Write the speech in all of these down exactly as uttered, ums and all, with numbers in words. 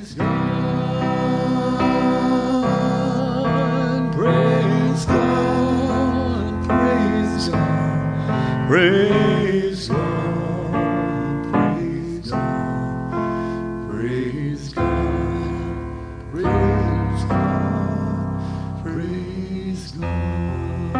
Praise God, praise God, praise God, praise God, praise God, praise God, praise God, praise God.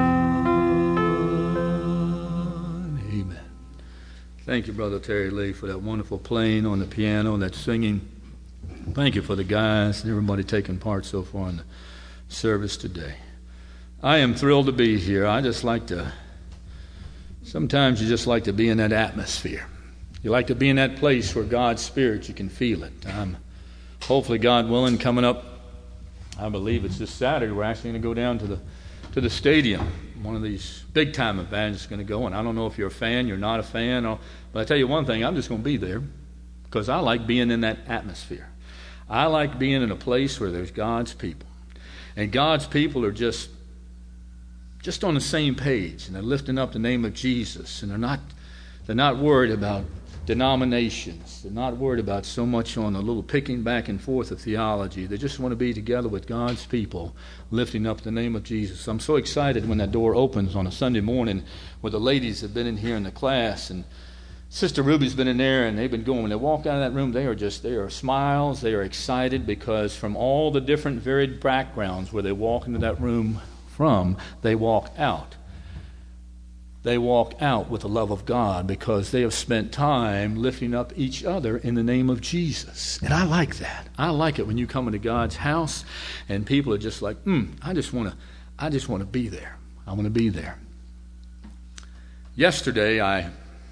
Amen. Thank you, Brother Terry Lee, for that wonderful playing on the piano and that singing. Thank you for the guys and everybody taking part so far in the service today. I am thrilled to be here. I just like to, sometimes you just like to be in that atmosphere. You like to be in that place where God's Spirit, you can feel it. I'm hopefully, God willing, coming up, I believe it's this Saturday, we're actually going to go down to the to the stadium. One of these big-time events is going to go, and I don't know if you're a fan, you're not a fan, or, but I tell you one thing, I'm just going to be there because I like being in that atmosphere. I like being in a place where there's God's people. And God's people are just just on the same page, and they're lifting up the name of Jesus, and they're not they're not worried about denominations. They're not worried about so much on a little picking back and forth of theology. They just want to be together with God's people, lifting up the name of Jesus. I'm so excited when that door opens on a Sunday morning where the ladies have been in here in the class, and Sister Ruby's been in there, and they've been going. When they walk out of that room, they are just, they are smiles, they are excited, because from all the different varied backgrounds where they walk into that room from, they walk out. They walk out with the love of God because they have spent time lifting up each other in the name of Jesus. And I like that. I like it when you come into God's house and people are just like, hmm, I just want to, I just want to be there. I want to be there. Yesterday, I...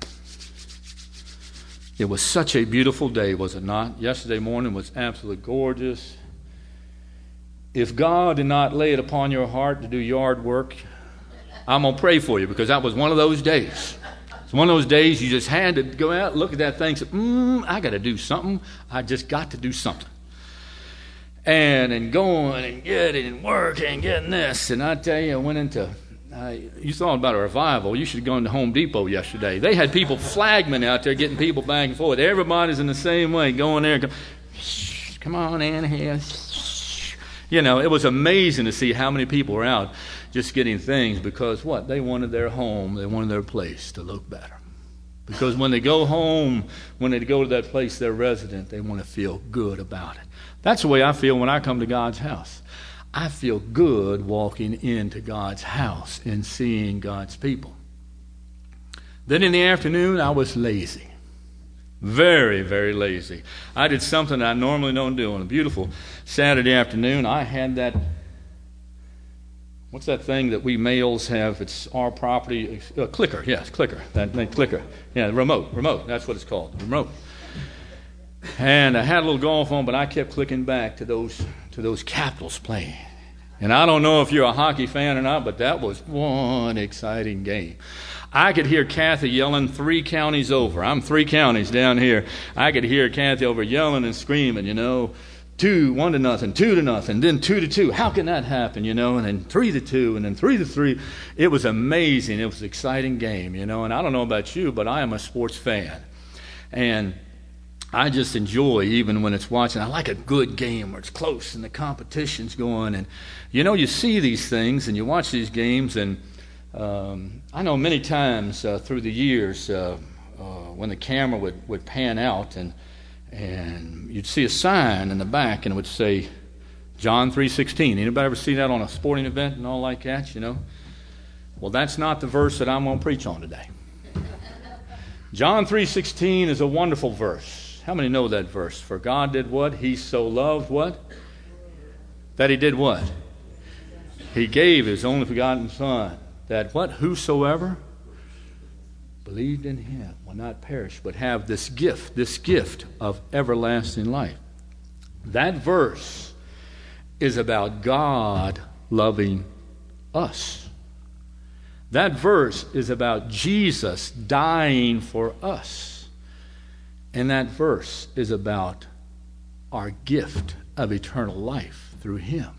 It was such a beautiful day, was it not? Yesterday morning was absolutely gorgeous. If God did not lay it upon your heart to do yard work, I'm going to pray for you, because that was one of those days. It's one of those days you just had to go out, look at that thing, and say, mm, I got to do something. I just got to do something. And, and going and getting and working and getting this. And I tell you, I went into... Uh, you thought about a revival. You should have gone to Home Depot yesterday. They had people, flagmen out there, getting people back and forth. Everybody's in the same way, going there. Go, shh, come on in here. Shh. You know, it was amazing to see how many people were out just getting things, because what? They wanted their home, they wanted their place to look better. Because when they go home, when they go to that place they're resident, they want to feel good about it. That's the way I feel when I come to God's house. I feel good walking into God's house and seeing God's people. Then in the afternoon, I was lazy. Very, very lazy. I did something I normally don't do. On a beautiful Saturday afternoon, I had that, what's that thing that we males have? It's our property. Uh, clicker, yes, clicker. That, that clicker. Yeah, the remote. Remote, that's what it's called, the remote. And I had a little golf on, but I kept clicking back to those to those Capitals playing. And I don't know if you're a hockey fan or not, but that was one exciting game. I could hear Kathy yelling three counties over. I'm three counties down here. I could hear Kathy over yelling and screaming, you know, two, one to nothing, two to nothing, then two to two. How can that happen, you know? And then three to two, and then three to three. It was amazing. It was an exciting game, you know. And I don't know about you, but I am a sports fan. And I just enjoy, even when it's watching, I like a good game where it's close and the competition's going. And, you know, you see these things and you watch these games, and um, I know many times uh, through the years uh, uh, when the camera would, would pan out and and you'd see a sign in the back and it would say John three sixteen. Anybody ever see that on a sporting event and all like that, you know? Well, that's not the verse that I'm going to preach on today. John three sixteen is a wonderful verse. How many know that verse? For God did what? He so loved what? That he did what? He gave his only begotten Son, that what? Whosoever believed in him will not perish, but have this gift, this gift of everlasting life. That verse is about God loving us. That verse is about Jesus dying for us. And that verse is about our gift of eternal life through him.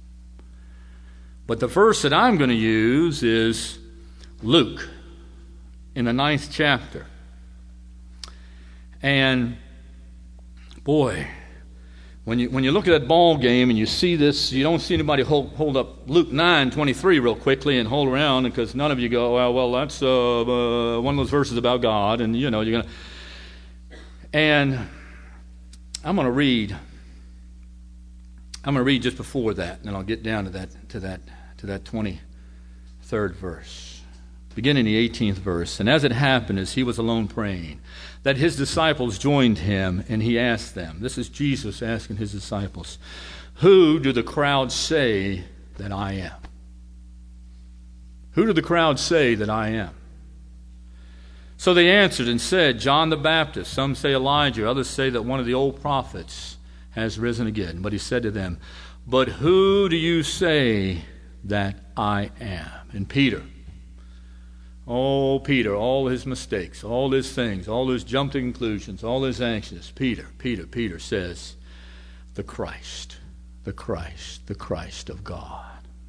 But the verse that I'm going to use is Luke in the ninth chapter. And boy, When you, when you look at that ball game and you see this, you don't see anybody hold, hold up Luke nine twenty-three real quickly and hold around, because none of you go, well, well that's uh, uh, one of those verses about God, and you know, you're going to... And I'm going to read, I'm going to read just before that, and then I'll get down to that, to that, to that twenty-third verse. Beginning the eighteenth verse. And as it happened, as he was alone praying, that his disciples joined him, and he asked them, this is Jesus asking his disciples, who do the crowd say that I am? Who do the crowd say that I am? So they answered and said, John the Baptist. Some say Elijah. Others say that one of the old prophets has risen again. But he said to them, but who do you say that I am? And Peter, oh, Peter, all his mistakes, all his things, all his jump to conclusions, all his anxiousness. Peter, Peter, Peter says, the Christ, the Christ, the Christ of God.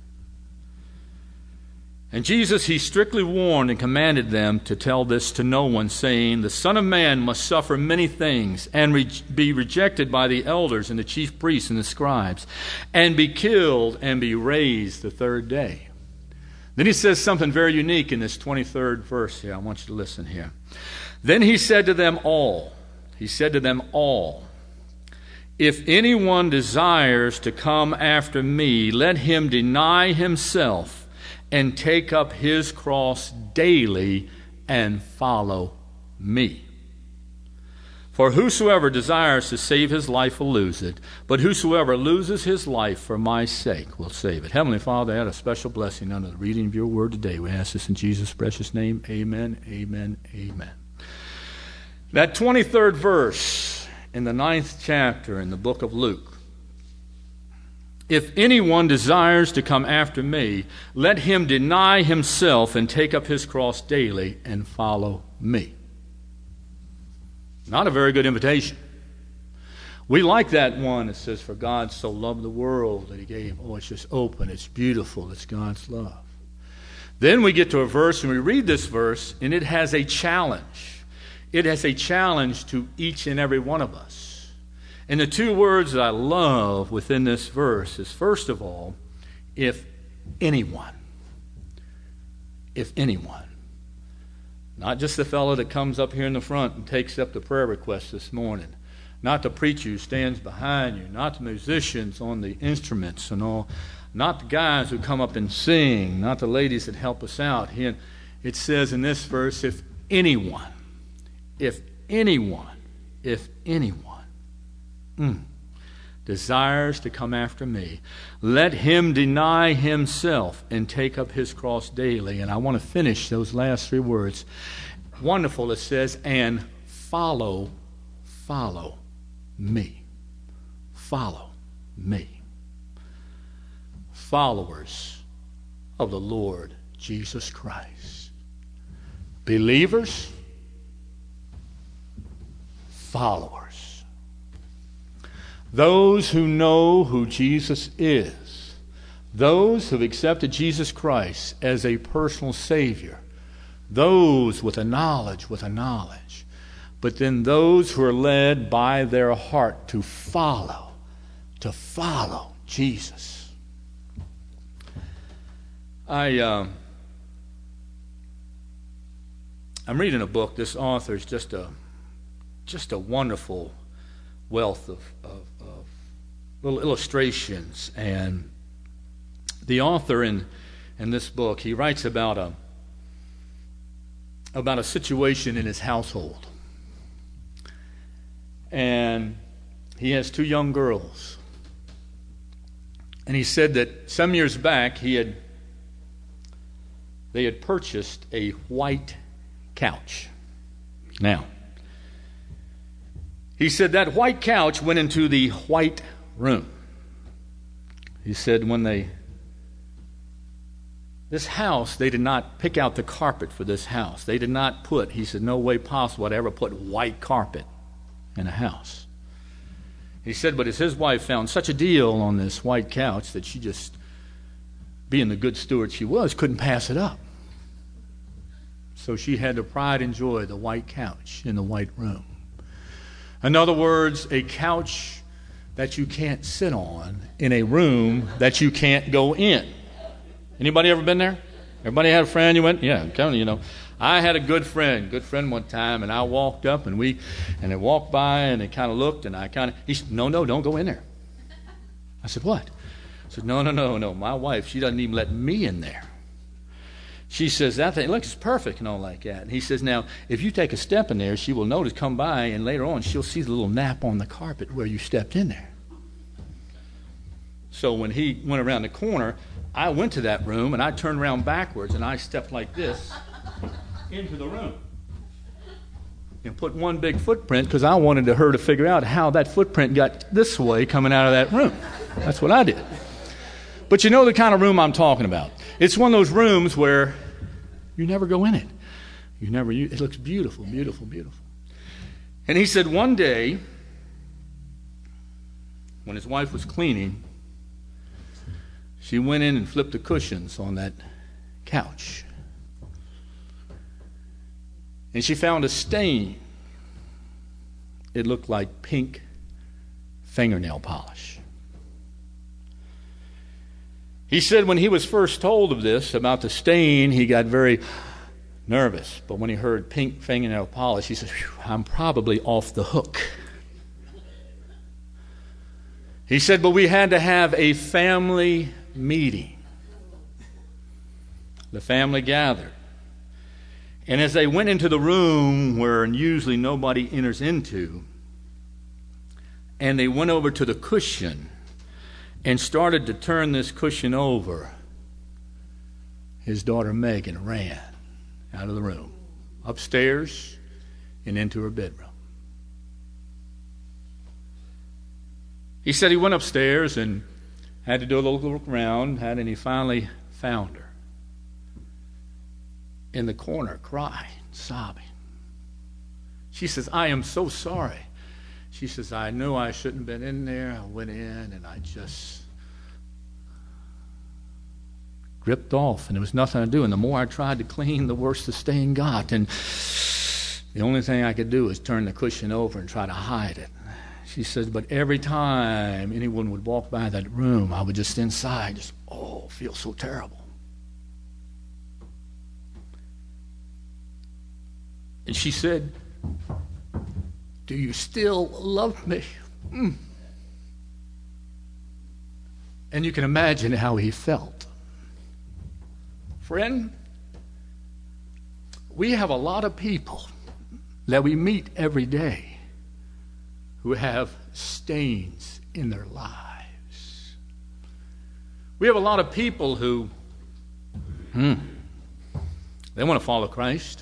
And Jesus, he strictly warned and commanded them to tell this to no one, saying, the Son of Man must suffer many things, and re- be rejected by the elders and the chief priests and the scribes, and be killed and be raised the third day. Then he says something very unique in this twenty-third verse here. I want you to listen here. Then he said to them all, he said to them all, if anyone desires to come after me, let him deny himself and take up his cross daily and follow me. For whosoever desires to save his life will lose it, but whosoever loses his life for my sake will save it. Heavenly Father, add a special blessing under the reading of your word today. We ask this in Jesus' precious name. Amen, amen, amen. That twenty-third verse in the ninth chapter in the book of Luke. If anyone desires to come after me, let him deny himself and take up his cross daily and follow me. Not a very good invitation. We like that one that says, for God so loved the world that he gave. Oh, it's just open, it's beautiful, it's God's love. Then we get to a verse, and we read this verse, and it has a challenge. It has a challenge to each and every one of us. And the two words that I love within this verse is, first of all, if anyone. If anyone. Not just the fellow that comes up here in the front and takes up the prayer request this morning. Not the preacher who stands behind you. Not the musicians on the instruments and all. Not the guys who come up and sing. Not the ladies that help us out. Here, it says in this verse, if anyone, if anyone, if anyone mm, desires to come after me, let him deny himself and take up his cross daily. And I want to finish those last three words. Wonderful, it says, and follow, follow me. Follow me. Followers of the Lord Jesus Christ. Believers, followers. Those who know who Jesus is, those who have accepted Jesus Christ as a personal Savior, those with a knowledge, with a knowledge, but then those who are led by their heart to follow, to follow Jesus. I, uh, I'm reading a book. This author is just a, just a wonderful wealth of, of, of little illustrations. And the author in in this book, he writes about a about a situation in his household. And he has two young girls. And he said that some years back he had they had purchased a white couch. Now, he said that white couch went into the white room. He said when they, this house, they did not pick out the carpet for this house. They did not put, he said, no way possible I'd ever put white carpet in a house. He said, but as his wife found such a deal on this white couch that she just, being the good steward she was, couldn't pass it up. So she had to pride and joy the white couch in the white room. In other words, a couch that you can't sit on in a room that you can't go in. Anybody ever been there? Everybody had a friend you went? Yeah, I'm telling you, you know. I had a good friend, good friend one time, and I walked up, and we, and they walked by, and they kind of looked, and I kind of, he said, no, no, don't go in there. I said, what? I said, no, no, no, no. My wife, she doesn't even let me in there. She says, that thing looks perfect and all like that. And he says, now, if you take a step in there, she will notice, come by, and later on, she'll see the little nap on the carpet where you stepped in there. So when he went around the corner, I went to that room, and I turned around backwards, and I stepped like this into the room and put one big footprint because I wanted her to figure out how that footprint got this way coming out of that room. That's what I did. But you know the kind of room I'm talking about. It's one of those rooms where you never go in it. You never. You, it looks beautiful, beautiful, beautiful. And he said one day, when his wife was cleaning, she went in and flipped the cushions on that couch. And she found a stain. It looked like pink fingernail polish. He said when he was first told of this, about the stain, he got very nervous. But when he heard pink fingernail polish, he said, I'm probably off the hook. He said, but we had to have a family meeting. The family gathered. And as they went into the room where usually nobody enters into, and they went over to the cushion and started to turn this cushion over, his daughter Megan ran out of the room, upstairs and into her bedroom. He said he went upstairs and had to do a little look around, and he finally found her in the corner, crying, sobbing. She says, I am so sorry. She says, I knew I shouldn't have been in there. I went in and I just dripped off, and there was nothing to do. And the more I tried to clean, the worse the stain got. And the only thing I could do was turn the cushion over and try to hide it. She says, but every time anyone would walk by that room, I would just inside, just, oh, feel so terrible. And she said, do you still love me? Mm. And you can imagine how he felt. Friend, we have a lot of people that we meet every day who have stains in their lives. We have a lot of people who, hmm, they want to follow Christ.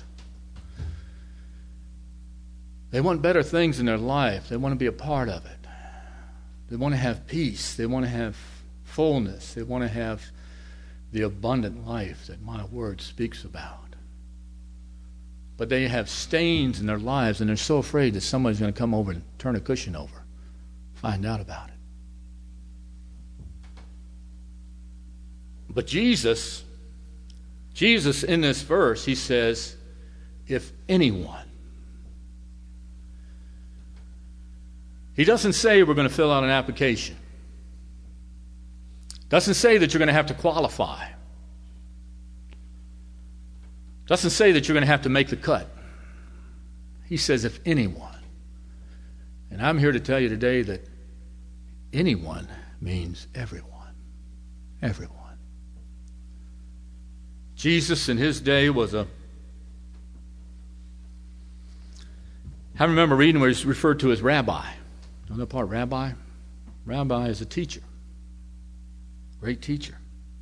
They want better things in their life. They want to be a part of it. They want to have peace. They want to have fullness. They want to have the abundant life that my word speaks about. But they have stains in their lives, and they're so afraid that somebody's going to come over and turn a cushion over, find out about it. But Jesus, Jesus in this verse, he says, if anyone, he doesn't say we're going to fill out an application. Doesn't say that you're going to have to qualify. Doesn't say that you're going to have to make the cut. He says if anyone. And I'm here to tell you today that anyone means everyone. Everyone. Jesus in his day was a... I remember reading where he's referred to as rabbi. You know that part, rabbi? Rabbi is a teacher. Great teacher.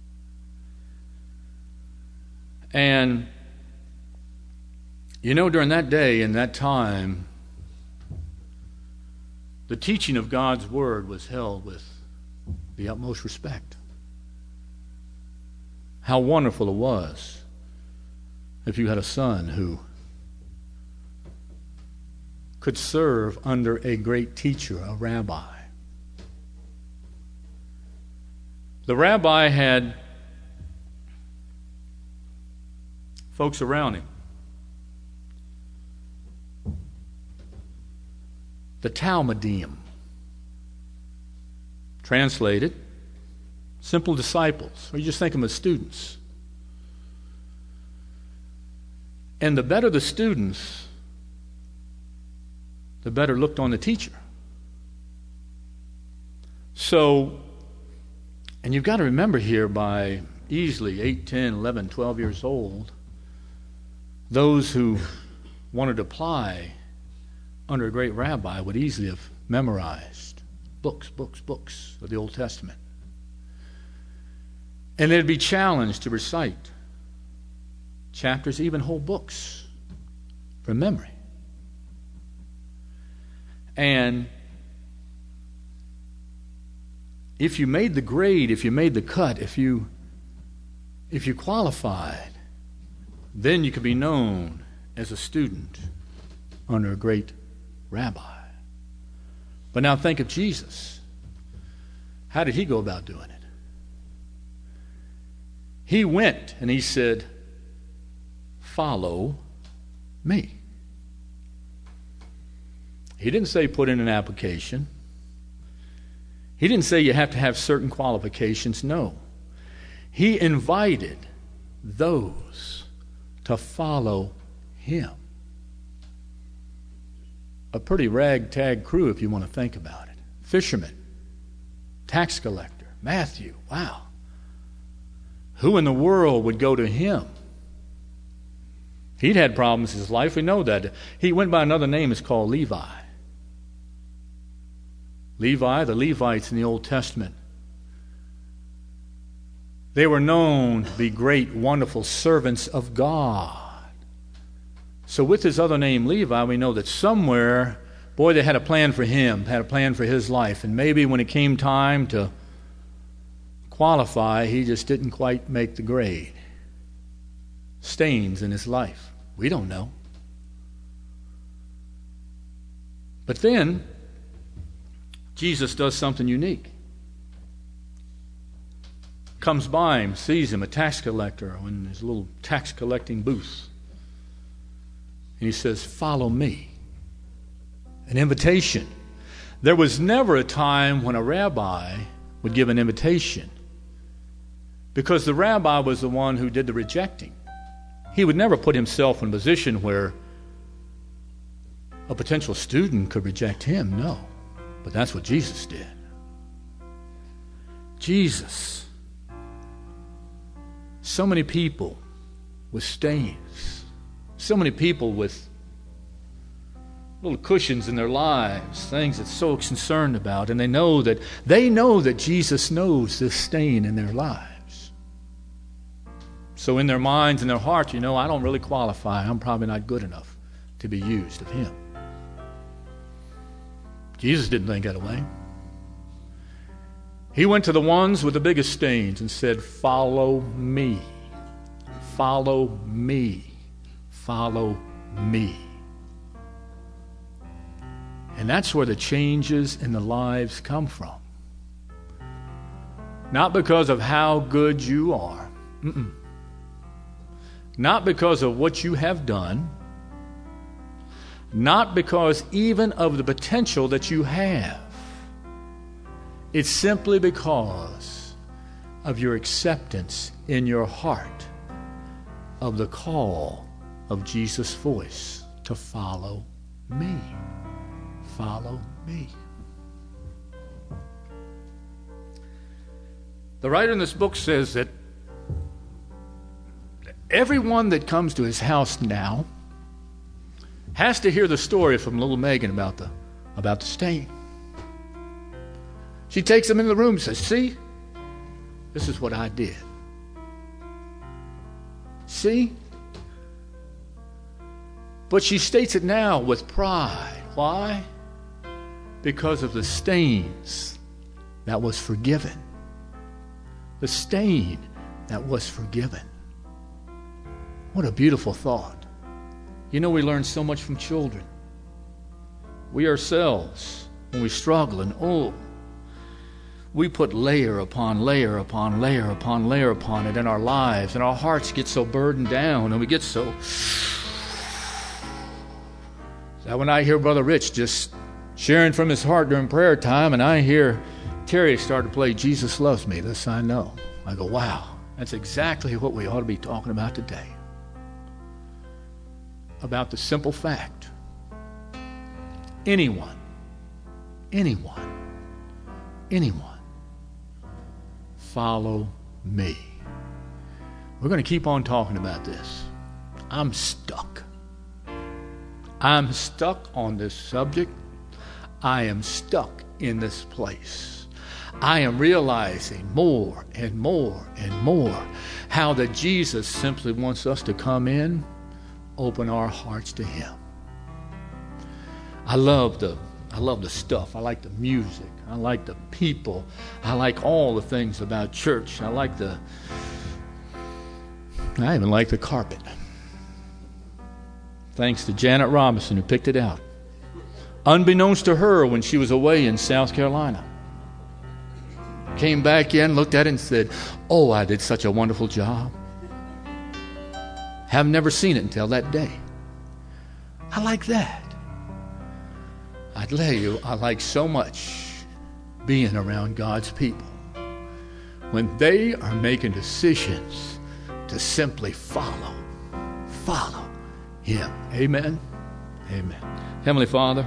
And, you know, during that day and that time, the teaching of God's word was held with the utmost respect. How wonderful it was if you had a son who could serve under a great teacher, a rabbi. The rabbi had folks around him. The Talmudim. Translated, simple disciples, or you just think of them as students. And the better the students, the better looked on the teacher. So, and you've got to remember here, by easily eight, ten, eleven, twelve years old, those who wanted to apply under a great rabbi would easily have memorized books, books, books of the Old Testament. And they'd be challenged to recite chapters, even whole books, from memory. And if you made the grade, if you made the cut, if you if you qualified, then you could be known as a student under a great rabbi. But now think of Jesus. How did he go about doing it? He went and he said, "Follow me." He didn't say put in an application. He didn't say you have to have certain qualifications. No. He invited those to follow him. A pretty ragtag crew, if you want to think about it. Fisherman, tax collector, Matthew. Wow. Who in the world would go to him? He'd had problems in his life. We know that. He went by another name. It's called Levi. Levi, the Levites in the Old Testament, they were known to be great, wonderful servants of God. So with his other name, Levi, we know that somewhere, boy, they had a plan for him, had a plan for his life. And maybe when it came time to qualify, he just didn't quite make the grade. Stains in his life. We don't know. But then, Jesus does something unique. Comes by him, sees him, a tax collector, in his little tax collecting booth. And he says, "Follow me." An invitation. There was never a time when a rabbi would give an invitation, because the rabbi was the one who did the rejecting. He would never put himself in a position where a potential student could reject him. No. But that's what Jesus did. Jesus. So many people with stains. So many people with little cushions in their lives, things that so concerned about, and they know that they know that Jesus knows this stain in their lives. So in their minds and their hearts, you know, I don't really qualify. I'm probably not good enough to be used of him. Jesus didn't think that way. He went to the ones with the biggest stains and said, "Follow me. Follow me. Follow me." And that's where the changes in the lives come from. Not because of how good you are. Mm-mm. Not because of what you have done. Not because even of the potential that you have. It's simply because of your acceptance in your heart of the call of Jesus' voice to follow me. Follow me. The writer in this book says that everyone that comes to his house now has to hear the story from little Megan about the about the stain. She takes him into the room and says, "See, this is what I did. See?" But she states it now with pride. Why? Because of the stains that was forgiven. The stain that was forgiven. What a beautiful thought. You know, we learn so much from children. We ourselves, when we struggle and oh, we put layer upon layer upon layer upon layer upon it in our lives, and our hearts get so burdened down, and we get so... That when I hear Brother Rich just sharing from his heart during prayer time, and I hear Carrie started to play Jesus Loves Me, This I Know. I go, wow, that's exactly what we ought to be talking about today. About the simple fact, anyone, anyone, anyone, follow me. We're going to keep on talking about this. I'm stuck. I'm stuck on this subject. I am stuck in this place. I am realizing more and more and more how that Jesus simply wants us to come in, open our hearts to Him. I love the I love the stuff. I like the music. I like the people. I like all the things about church. I like the I even like the carpet. Thanks to Janet Robinson who picked it out. Unbeknownst to her when she was away in South Carolina. Came back in, looked at it and said, oh, I did such a wonderful job. Have never seen it until that day. I like that. I tell you, I like so much being around God's people. When they are making decisions to simply follow, follow Him. Amen? Amen. Heavenly Father,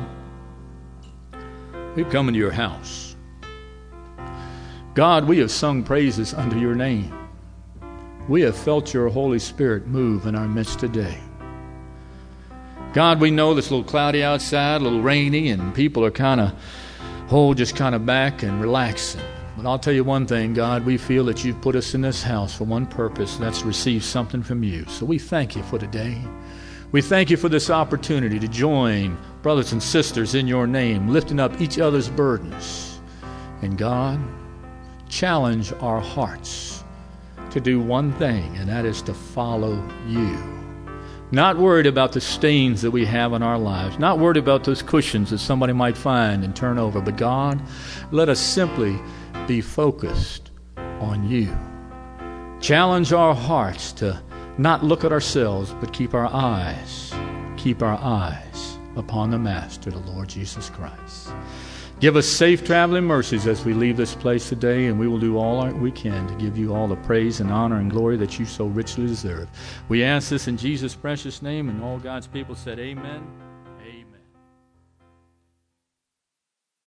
we've come into your house. God, we have sung praises unto your name. We have felt your Holy Spirit move in our midst today. God, we know it's a little cloudy outside, a little rainy, and people are kind of, oh, just kind of back and relaxing. But I'll tell you one thing, God, we feel that you've put us in this house for one purpose, and that's to receive something from you. So we thank you for today. We thank you for this opportunity to join brothers and sisters in your name, lifting up each other's burdens. And God, challenge our hearts to do one thing, and that is to follow you. Not worried about the stains that we have in our lives, not worried about those cushions that somebody might find and turn over, but God, let us simply be focused on you. Challenge our hearts to not look at ourselves, but keep our eyes, keep our eyes upon the Master, the Lord Jesus Christ. Give us safe traveling mercies as we leave this place today, and we will do all we can to give you all the praise and honor and glory that you so richly deserve. We ask this in Jesus' precious name, and all God's people said amen.